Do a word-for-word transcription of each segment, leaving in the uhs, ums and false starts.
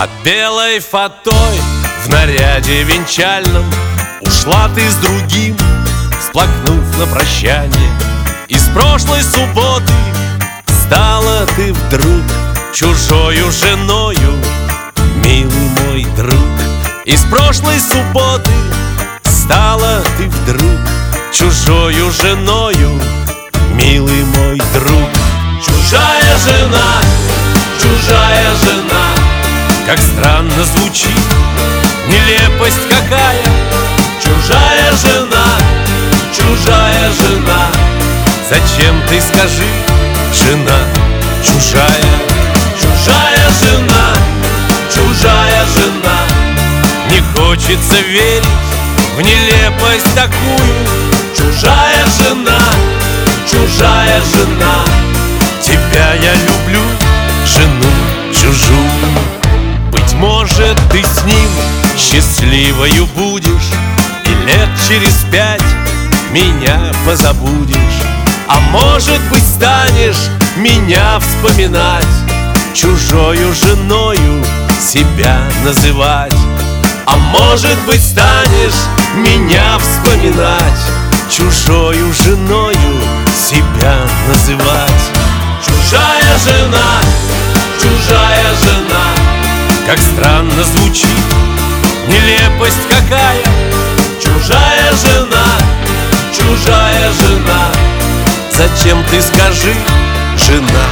Под белой фатой в наряде венчальном ушла ты с другим, всплакнув на прощание. Из прошлой субботы стала ты вдруг чужою женою, милый мой друг. Из прошлой субботы стала ты вдруг чужою женою, милый мой друг. Чужая жена, чужая жена, как странно звучит, нелепость какая. Чужая жена, чужая жена, зачем ты, скажи, жена чужая? Чужая жена, чужая жена, не хочется верить в нелепость такую. Чужая жена, чужая жена, тебя я люблю, жену чужую. Быть может, ты с ним счастливою будешь, и лет через пять меня позабудешь. А может быть, станешь меня вспоминать, чужою женою себя называть. А может быть, станешь меня вспоминать, чужою женою себя называть. Чужая жена, чужая жена, как странно звучит, нелепость какая. Чужая жена, чужая жена, зачем ты, скажи, жена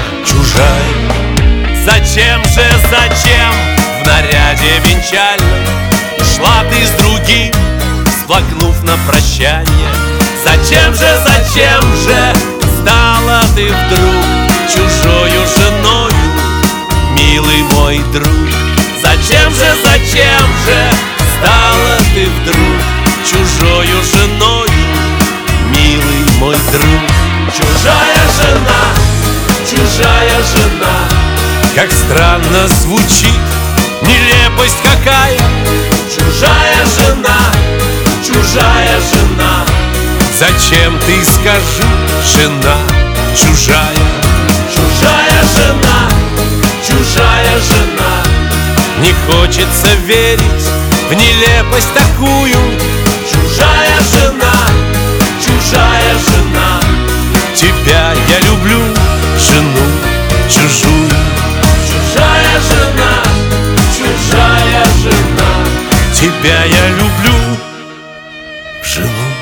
чужая? Зачем же, зачем в наряде венчальном ушла ты с другим, всплакнув на прощание? Зачем же, зачем же стала ты вдруг чужою женою, милый мой друг? Зачем же, зачем же стала ты вдруг чужою женою, милый мой друг? Чужая жена, чужая жена, как странно звучит, нелепость какая. Чужая жена, чужая жена, зачем ты, скажи, жена чужая? Чужая жена, чужая жена, не хочется верить в нелепость такую. Чужая жена, чужая жена, тебя я люблю, жену чужую. Чужая жена, чужая жена, тебя я люблю, жену